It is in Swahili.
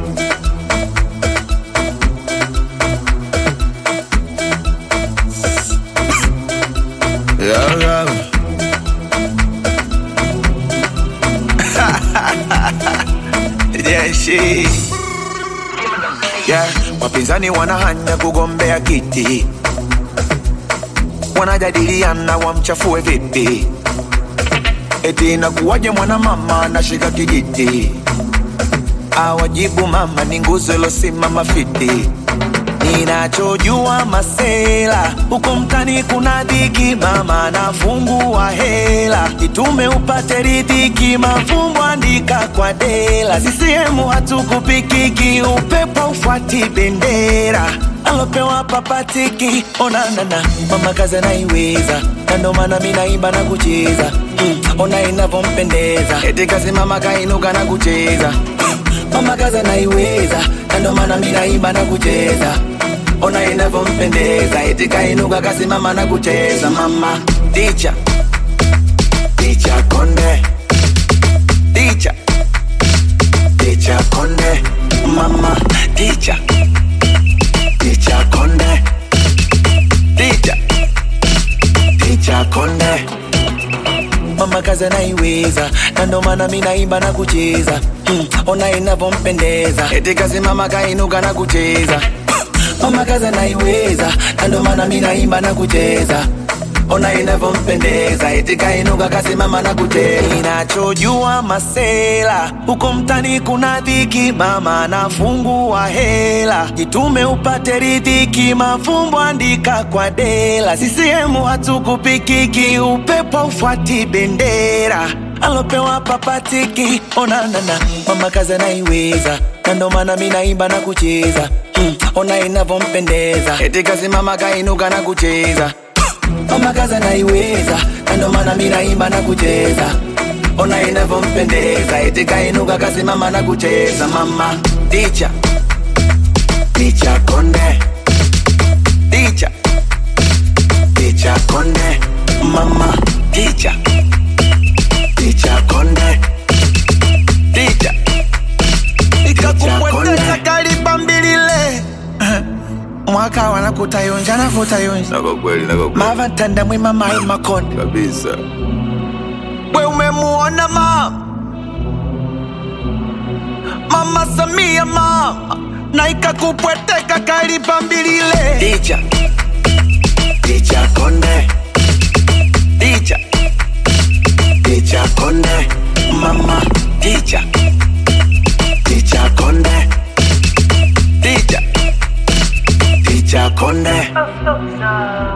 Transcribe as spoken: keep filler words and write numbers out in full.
Yeah, yeah. Yeah, she. Yeah, wapinzani wanahanya kugombea kiti, wanajadiliana wamchafue vipi, eti inakuwaje mwana mama anashika kijiti, awajibu mama ni nguzo ilosimama fiti. Ninachojua masela, huko mtani kuna dhiki, mama nafungua hela, itume upate ridhiki, mafumbo andika kwa dela. Sisiemu hatukupikiki, upepo ufuati bendera, alopewa papatiki. Onanana, mama kazi anaiweza, na ndo maana mimi naimba na kucheza. mm, Ona inavyompendeza, eti kazi mama kainuka na kucheza. Mama kazi anaiweza, na ndo maana mimi naimba na kucheza. Ona inavyompendeza, eti kainuka kasi mama na kucheza. Mama teacher, teacher konde, teacher, teacher konde. Mama teacher, teacher konde, teacher, teacher konde. Mama kazi anaiweza, na ndo maana mimi naimba na kucheza. mm, Ona inavyompendeza, eti kazi mama kainuka na kucheza. Mama kazi anaiweza, na ndo maana mimi naimba na kucheza. Ona inavyompendeza, eti kainuka kasi mama na kucheza. Ninachojua masela, huko mtani kuna dhiki, mama nafungua hela, jitume upate ridhiki, mafumbo andika kwa dela. Sisiemu hatukupikiki, upepo ufuati bendera, alopewa papatiki. Onanana, mama kazi anaiweza, na ndo maana mimi naimba na kucheza. mm, Ona inavyompendeza, eti kazi mama kainuka na kucheza. Mama kazi anaiweza, na ndo maana mimi naimba na kucheza. Ona inavyompendeza, eti kainuka kasi mama na kucheza. Mama teacher, teacher konde, teacher, teacher konde. Mama teacher, teacher konde, teacher, ikakupweteza kaliba mbilile. Mwaka wanakutayonja na kutayonja. Nako kweli, nako kweli. Mava tanda mwe mama ima konde. Kabisa. We umemuona mama, Mama Samia mama, na ikakupweteka kaliba mbilile. Teacher, teacher konde, teacher, teacher konde. Mama teacher, teacher konde, teacher, teacher konde.